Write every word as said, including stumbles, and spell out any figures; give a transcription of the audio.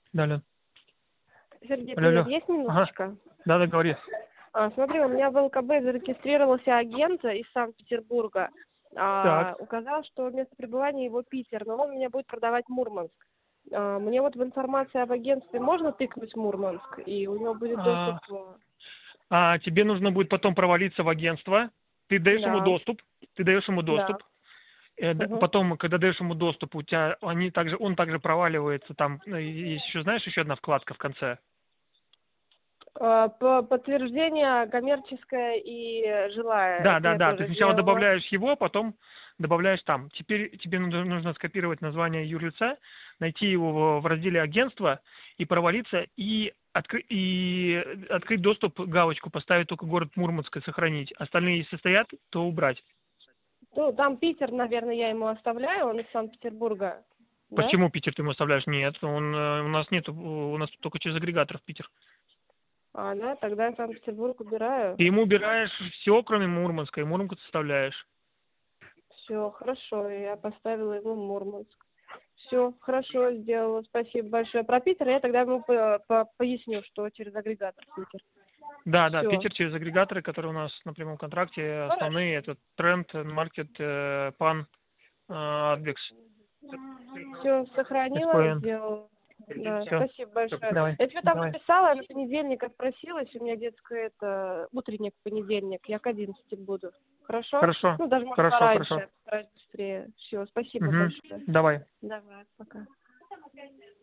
Да, алло. Сергей, Алло, привет. алло. Есть Ага. минуточка? Да, да, говори. А, смотри, у меня в ЛКБ зарегистрировался агент из Санкт-Петербурга. Так. А, указал, что место пребывания его Питер, но он меня будет продавать Мурманск. А, мне вот в информации об агентстве можно тыкнуть Мурманск, и у него будет доступ... А, э, а тебе нужно будет потом провалиться в агентство. Ты даешь ему Да, доступ. Ты даешь ему да. доступ. Э, д- Угу. Потом, когда даешь ему доступ, у тебя они также, он также проваливается. Там ну, и есть еще, знаешь, еще одна вкладка в конце. А, по- подтверждение коммерческое и жилая. Да, Это да, я да. Ты тоже сначала сделала. добавляешь его, потом добавляешь там. Теперь тебе нужно, нужно скопировать название юрлица, найти его в, в разделе агентства и провалиться, и, откры- и открыть доступ, галочку поставить только город Мурманск и сохранить. Остальные, если состоят, то убрать. Ну, там Питер, наверное, я ему оставляю, он из Санкт-Петербурга. Да? Почему Питер ты ему оставляешь? Нет, он, э, у нас нет, у нас только через агрегатор в Питер. А, да, тогда я Санкт-Петербург убираю. Ты ему убираешь все, кроме Мурманска, и Мурманск оставляешь. Все, хорошо, я поставила ему Мурманск. Все, хорошо, сделала. Спасибо большое. Про Питер я тогда ему по- по- поясню, что через агрегатор Питер. Да, да, Все. Питер через агрегаторы, которые у нас на прямом контракте, Хорошо. основные это Тренд, Маркет, Пан, Адвекс, Все, сохранила, СПН. сделала. Да, Все, спасибо большое. давай, Я тебе там давай. написала, я на понедельник отпросилась, у меня детская это утренник в понедельник, я к одиннадцати буду. Хорошо? Хорошо, Ну, даже может хорошо, пораньше, хорошо. я постараюсь быстрее. Все, спасибо Угу. большое. Давай. Давай, пока.